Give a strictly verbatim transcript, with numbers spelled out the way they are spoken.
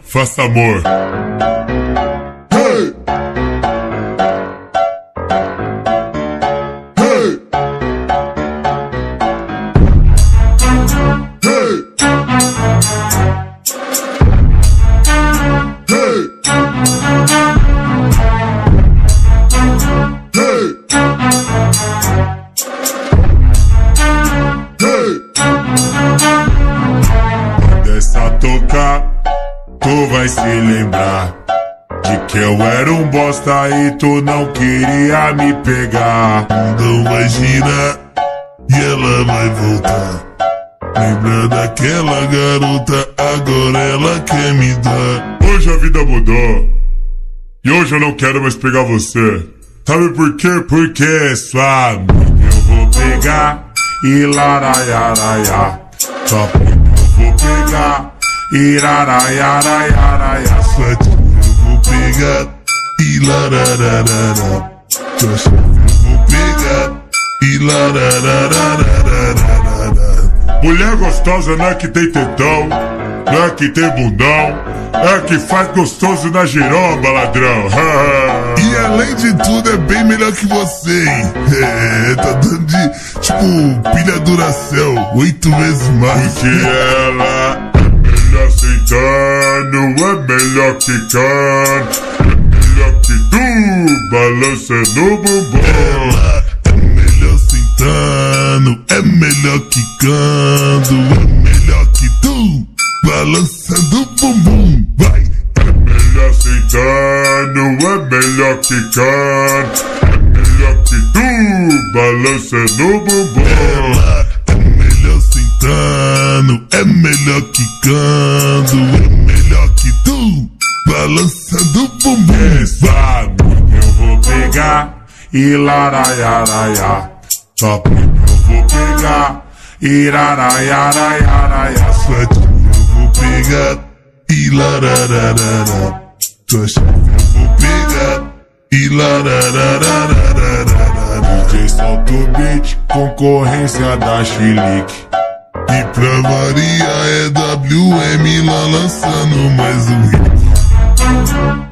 faça amor. Hey! Hey! Hey! Hey! Dessa tocar, tu vai se lembrar de que eu era um bosta e tu não queria me pegar. Não vai girar e ela vai voltar. Lembra daquela garota, agora ela quer me dar. Hoje a vida mudou e hoje eu não quero mais pegar você. Sabe por quê? Porque é sua amiga eu vou pegar e laraiaraia. Só porque eu vou pegar e laraiaraiaraia. Sua tia eu vou pegar e larararara. Sua chefe eu vou pegar e larararara. Mulher gostosa não é que tem tetão, não é que tem bundão, é que faz gostoso na giromba, ladrão. E além de tudo é bem melhor que você, hein? É, tá dando de, tipo, pilha Duracell, oito vezes mais. Porque ela é melhor sentando, é melhor quicando, é melhor que tu, balançando o bumbum. Ela é melhor sentando, é melhor quicando, é melhor que tu, balançando o bumbum. Vai! Melhor sentando, é melhor quicando, é melhor que tu, balançando o bumbum. Ela é melhor sentando, é melhor quicando, é melhor que tu, balançando o bumbum. Essa amiga eu vou pegar e laraiaraia. Só porque eu vou pegar e laraiaraiaraia. Sua tia eu vou pegar e larararara. Sua chefe eu vou pegar e larararara. D J solta o beat, concorrência da Chilique. E pra variar é W M lá lançando mais um hit.